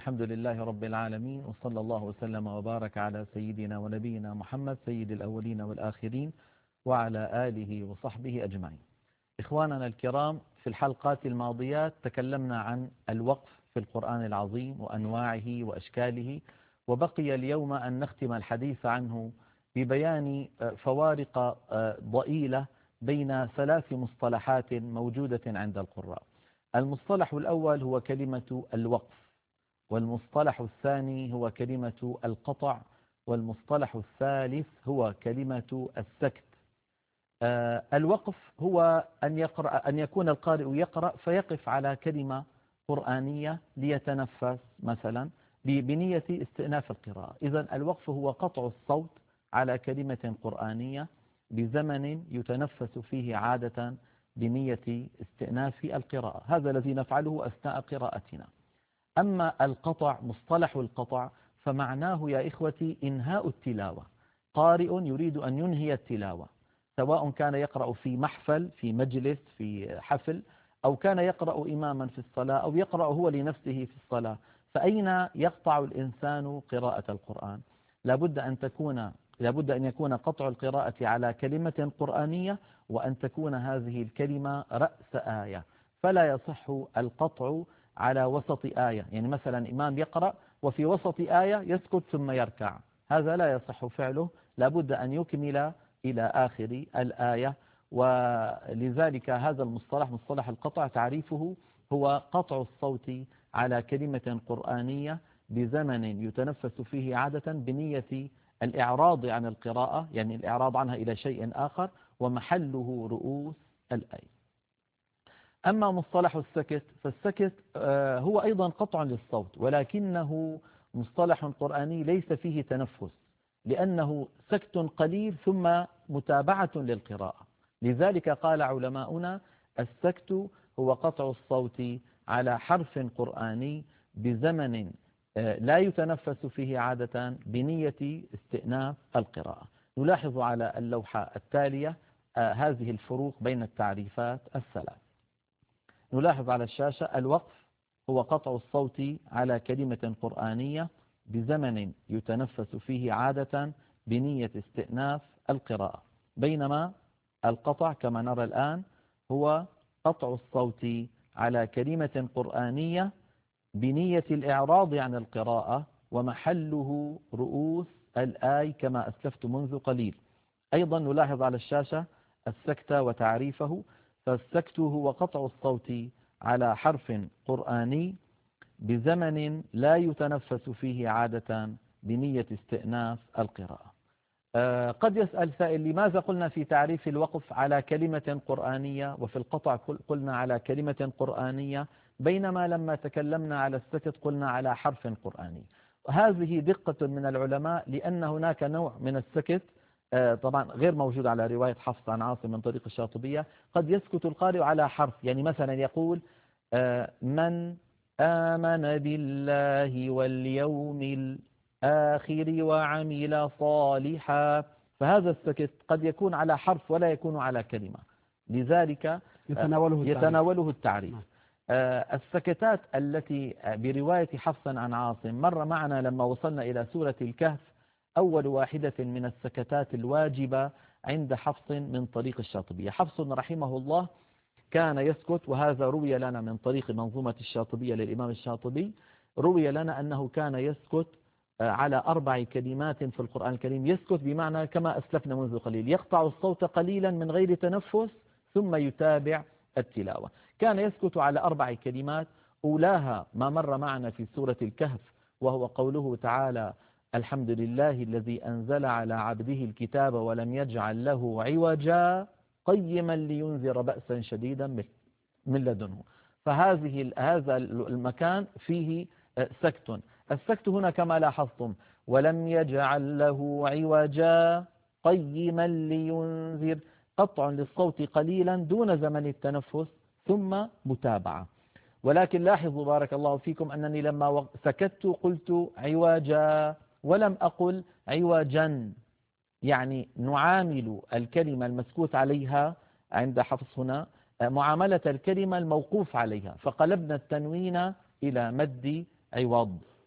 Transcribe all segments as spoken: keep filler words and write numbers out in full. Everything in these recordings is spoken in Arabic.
الحمد لله رب العالمين، وصلى الله وسلم وبارك على سيدنا ونبينا محمد سيد الأولين والآخرين وعلى آله وصحبه أجمعين. إخواننا الكرام، في الحلقات الماضيات تكلمنا عن الوقف في القرآن العظيم وأنواعه وأشكاله، وبقي اليوم أن نختم الحديث عنه ببيان فوارق ضئيلة بين ثلاث مصطلحات موجودة عند القراء. المصطلح الأول هو كلمة الوقف، والمصطلح الثاني هو كلمة القطع، والمصطلح الثالث هو كلمة السكت. آه الوقف هو أن, يقرأ أن يكون القارئ يقرأ فيقف على كلمة قرآنية ليتنفس مثلا بنية استئناف القراءة. إذن الوقف هو قطع الصوت على كلمة قرآنية بزمن يتنفس فيه عادة بنية استئناف القراءة. هذا الذي نفعله أثناء قراءتنا. أما القطع، مصطلح القطع، فمعناه يا إخوتي إنهاء التلاوة. قارئ يريد أن ينهي التلاوة، سواء كان يقرأ في محفل، في مجلس، في حفل، أو كان يقرأ إماما في الصلاة، أو يقرأ هو لنفسه في الصلاة. فأين يقطع الإنسان قراءة القرآن؟ لابد أن تكون لابد أن يكون قطع القراءة على كلمة قرآنية، وأن تكون هذه الكلمة رأس آية. فلا يصح القطع على وسط آية، يعني مثلا إمام يقرأ وفي وسط آية يسكت ثم يركع، هذا لا يصح فعله، لابد أن يكمل إلى آخر الآية. ولذلك هذا المصطلح، مصطلح القطع، تعريفه هو قطع الصوت على كلمة قرآنية بزمن يتنفس فيه عادة بنية الإعراض عن القراءة، يعني الإعراض عنها إلى شيء آخر، ومحله رؤوس الآية. أما مصطلح السكت، فالسكت هو أيضا قطع للصوت، ولكنه مصطلح قرآني ليس فيه تنفس، لأنه سكت قليل ثم متابعة للقراءة. لذلك قال علماؤنا: السكت هو قطع الصوت على حرف قرآني بزمن لا يتنفس فيه عادة بنية استئناف القراءة. نلاحظ على اللوحة التالية هذه الفروق بين التعريفات الثلاث. نلاحظ على الشاشة: الوقف هو قطع الصوت على كلمة قرآنية بزمن يتنفس فيه عادة بنية استئناف القراءة، بينما القطع كما نرى الآن هو قطع الصوت على كلمة قرآنية بنية الإعراض عن القراءة، ومحله رؤوس الآي كما أسلفت منذ قليل. أيضا نلاحظ على الشاشة السكت وتعريفه، فالسكت هو قطع الصوت على حرف قرآني بزمن لا يتنفس فيه عادة بنية استئناف القراءة. آه قد يسأل سائل: لماذا قلنا في تعريف الوقف على كلمة قرآنية وفي القطع قلنا على كلمة قرآنية، بينما لما تكلمنا على السكت قلنا على حرف قرآني؟ هذه دقة من العلماء، لأن هناك نوع من السكت طبعا غير موجود على رواية حفص عن عاصم من طريق الشاطبية. قد يسكت القارئ على حرف، يعني مثلا يقول: من آمن بالله واليوم الآخر وعمل صالحا، فهذا السكت قد يكون على حرف ولا يكون على كلمة، لذلك يتناوله التعريف, يتناوله التعريف. السكتات التي برواية حفص عن عاصم مر معنا لما وصلنا إلى سورة الكهف، أول واحدة من السكتات الواجبة عند حفص من طريق الشاطبية. حفص رحمه الله كان يسكت، وهذا روي لنا من طريق منظومة الشاطبية للإمام الشاطبي، روي لنا أنه كان يسكت على أربع كلمات في القرآن الكريم. يسكت بمعنى كما أسلفنا منذ قليل، يقطع الصوت قليلا من غير تنفس ثم يتابع التلاوة. كان يسكت على أربع كلمات، أولاها ما مر معنا في سورة الكهف، وهو قوله تعالى: الحمد لله الذي أنزل على عبده الكتاب ولم يجعل له عوجا قيما لينذر بأسا شديدا من لدنه. فهذه هذا المكان فيه سكت. السكت هنا كما لاحظتم: ولم يجعل له عوجا قيما لينذر، قطع للصوت قليلا دون زمن التنفس ثم متابعة. ولكن لاحظوا بارك الله فيكم أنني لما سكت قلت عوجا ولم أقل عوجا، يعني نعامل الكلمة المسكوت عليها عند حفص هنا معاملة الكلمة الموقوف عليها، فقلبنا التنوين إلى مد عوض.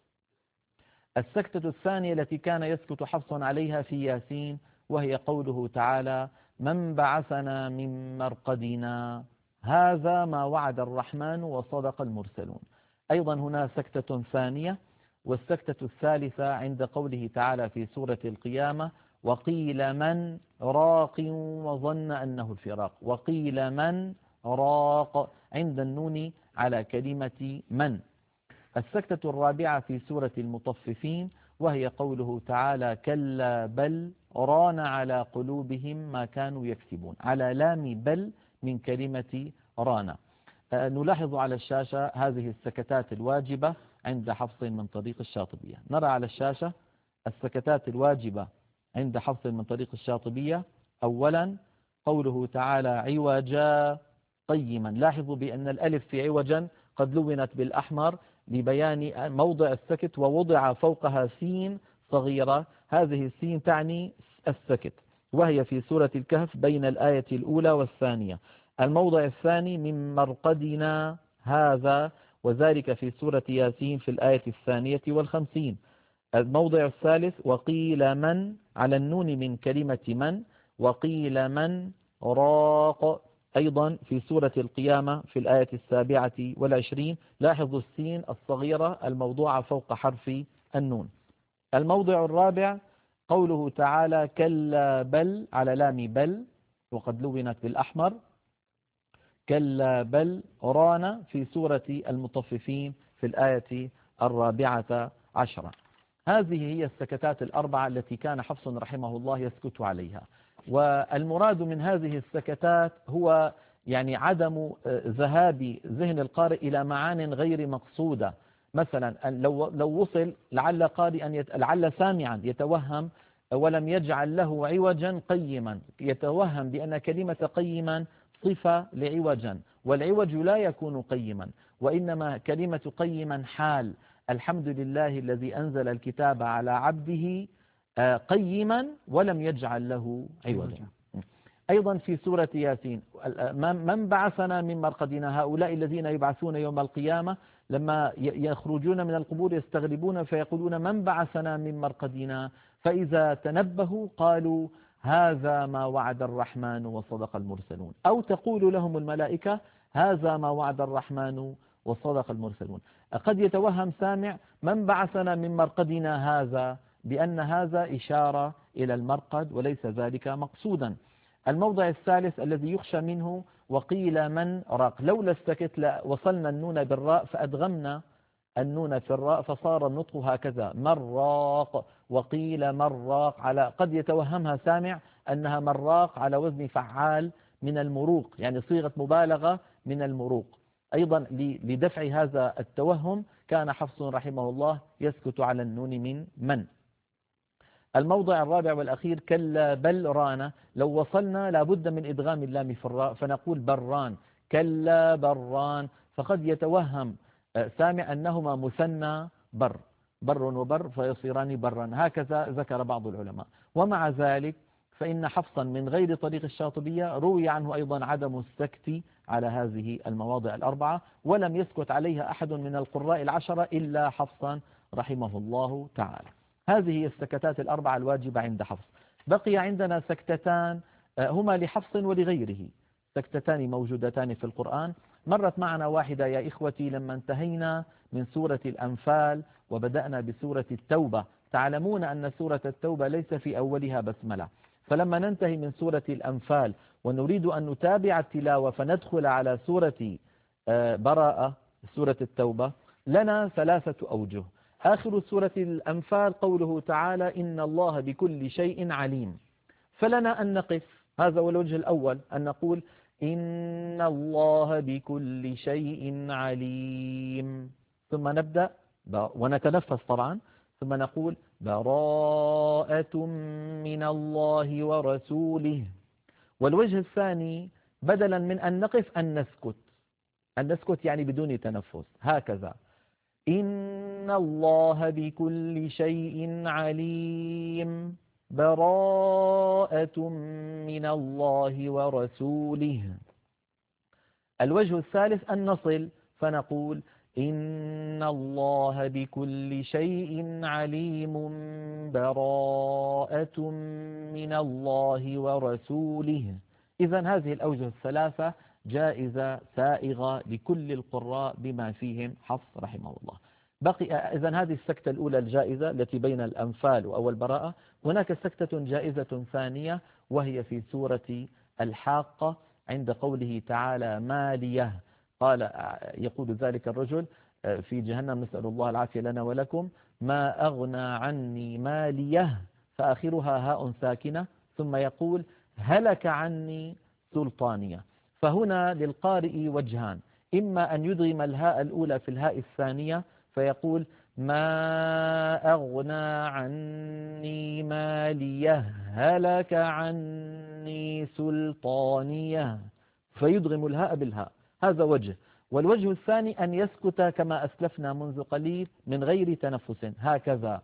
السكتة الثانية التي كان يسكت حفص عليها في ياسين، وهي قوله تعالى: من بعثنا من مرقدنا هذا ما وعد الرحمن وصدق المرسلون. أيضا هنا سكتة ثانية. والسكتة الثالثة عند قوله تعالى في سورة القيامة: وقيل من راق وظن أنه الفراق. وقيل من راق عند النون على كلمة من. السكتة الرابعة في سورة المطففين، وهي قوله تعالى: كلا بل ران على قلوبهم ما كانوا يكسبون، على لام بل من كلمة ران. نلاحظ على الشاشة هذه السكتات الواجبة عند حفص من طريق الشاطبية. نرى على الشاشة السكتات الواجبة عند حفص من طريق الشاطبية. أولا قوله تعالى: عوجا قيما. لاحظوا بأن الألف في عوجا قد لونت بالأحمر لبيان موضع السكت، ووضع فوقها سين صغيرة. هذه السين تعني السكت، وهي في سورة الكهف بين الآية الأولى والثانية. الموضع الثاني: من مرقدنا هذا، وذلك في سورة ياسين في الآية الثانية والخمسين. الموضع الثالث: وقيل من على النون من كلمة من، وقيل من راق، أيضا في سورة القيامة في الآية السابعة والعشرين. لاحظوا السين الصغيرة الموضوعة فوق حرف النون. الموضع الرابع قوله تعالى: كلا بل على لام بل وقد لونت بالأحمر. كلا بل ران في سورة المطففين في الآية الرابعة عشرة. هذه هي السكتات الأربعة التي كان حفص رحمه الله يسكت عليها. والمراد من هذه السكتات هو يعني عدم ذهاب ذهن القارئ إلى معان غير مقصودة. مثلا لو لو وصل لعل قارئا يت... لعل سامعا يتوهم ولم يجعل له عوجا قيما، يتوهم بأن كلمة قيما صفة لعوجا، والعوج لا يكون قيما، وإنما كلمة قيما حال. الحمد لله الذي أنزل الكتاب على عبده قيما ولم يجعل له عوجا. أيضا في سورة ياسين: من بعثنا من مرقدنا هؤلاء الذين يبعثون يوم القيامة لما يخرجون من القبور يستغربون فيقولون: من بعثنا من مرقدنا، فإذا تنبهوا قالوا: هذا ما وعد الرحمن وصدق المرسلون. أو تقول لهم الملائكة: هذا ما وعد الرحمن وصدق المرسلون. قد يتوهم سامع من بعثنا من مرقدنا هذا بأن هذا إشارة إلى المرقد وليس ذلك مقصودا. الموضع الثالث الذي يخشى منه: وقيل من راق. لولا السكت وصلنا النون بالراء فأدغمنا النون في الراء فصار النطق هكذا: مراق. وقيل مراق، على قد يتوهمها سامع أنها مراق على وزن فعال من المروق، يعني صيغة مبالغة من المروق. أيضا لدفع هذا التوهم كان حفص رحمه الله يسكت على النون من من. الموضع الرابع والأخير: كلا بل ران. لو وصلنا لابد من إدغام اللام في الراء فنقول بران. كلا بران، فقد يتوهم سامع أنهما مثنى بر، بر وبر فيصيران برا، هكذا ذكر بعض العلماء. ومع ذلك فإن حفصا من غير طريق الشاطبية روي عنه أيضا عدم السكت على هذه المواضع الأربعة، ولم يسكت عليها أحد من القراء العشرة إلا حفصا رحمه الله تعالى. هذه هي السكتات الأربعة الواجبة عند حفص. بقي عندنا سكتتان هما لحفص ولغيره، سكتتان موجودتان في القرآن. مرت معنا واحدة يا إخوتي لما انتهينا من سورة الأنفال وبدأنا بسورة التوبة. تعلمون أن سورة التوبة ليس في أولها بسملة، فلما ننتهي من سورة الأنفال ونريد أن نتابع التلاوة فندخل على سورة براءة سورة التوبة لنا ثلاثة أوجه. آخر سورة الأنفال قوله تعالى: إن الله بكل شيء عليم، فلنا أن نقف، هذا هو الوجه الأول، أن نقول إن الله بكل شيء عليم، ثم نبدأ ونتنفس طبعا، ثم نقول براءة من الله ورسوله. والوجه الثاني بدلا من أن نقف أن نسكت، أن نسكت يعني بدون تنفس، هكذا: إن الله بكل شيء عليم براءة من الله ورسوله. الوجه الثالث أن نصل فنقول إن الله بكل شيء عليم براءة من الله ورسوله. إذن هذه الأوجه الثلاثة جائزة سائغة لكل القراء بما فيهم حفص رحمه الله. بقي إذن هذه السكتة الأولى الجائزة التي بين الأنفال وأول براءة. هناك سكتة جائزة ثانية وهي في سورة الحاقة عند قوله تعالى ماليه، قال يقول ذلك الرجل في جهنم نسأل الله العافية لنا ولكم ما أغنى عني ماليه، فآخرها هاء ساكنة، ثم يقول هلك عني سلطانية. فهنا للقارئ وجهان، إما أن يدغم الهاء الأولى في الهاء الثانية فيقول ما أغنى عني ماليه هلك عني سلطانية، فيدغم الهاء بالهاء، هذا وجه. والوجه الثاني أن يسكت كما أسلفنا منذ قليل من غير تنفس، هكذا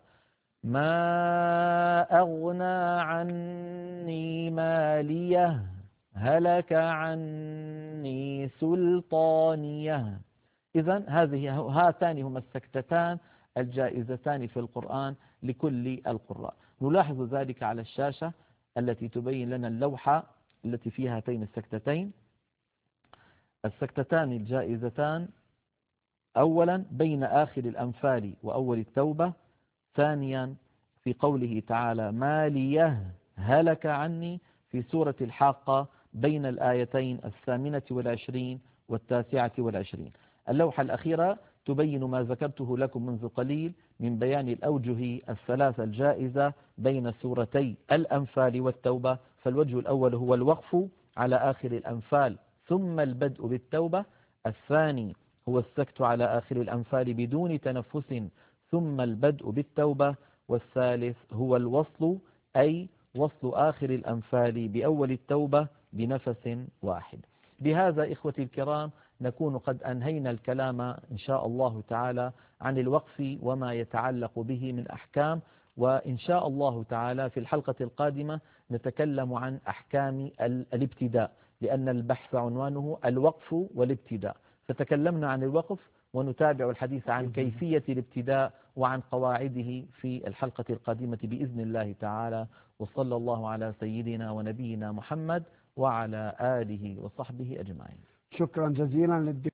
ما أغنى عني ماليه هلك عني سلطانية. إذن هذه هاتان هما السكتتان الجائزتان في القرآن لكل القراء. نلاحظ ذلك على الشاشة التي تبين لنا اللوحة التي فيها هاتين السكتتين. السكتتان الجائزتان أولا بين آخر الأنفال وأول التوبة، ثانيا في قوله تعالى ما ليه هلك عني في سورة الحاقة بين الآيتين الثامنة والعشرين والتاسعة والعشرين. اللوحة الأخيرة تبين ما ذكرته لكم منذ قليل من بيان الأوجه الثلاثة الجائزة بين سورتي الأنفال والتوبة. فالوجه الأول هو الوقف على آخر الأنفال ثم البدء بالتوبة، الثاني هو السكت على آخر الأنفال بدون تنفس ثم البدء بالتوبة، والثالث هو الوصل أي وصل آخر الأنفال بأول التوبة بنفس واحد. بهذا إخوتي الكرام نكون قد أنهينا الكلام إن شاء الله تعالى عن الوقف وما يتعلق به من أحكام، وإن شاء الله تعالى في الحلقة القادمة نتكلم عن أحكام الابتداء، لأن البحث عنوانه الوقف والابتداء، فتكلمنا عن الوقف ونتابع الحديث عن كيفية الابتداء وعن قواعده في الحلقة القادمة بإذن الله تعالى. وصلى الله على سيدنا ونبينا محمد وعلى آله وصحبه أجمعين. شكرا جزيلا للدكتور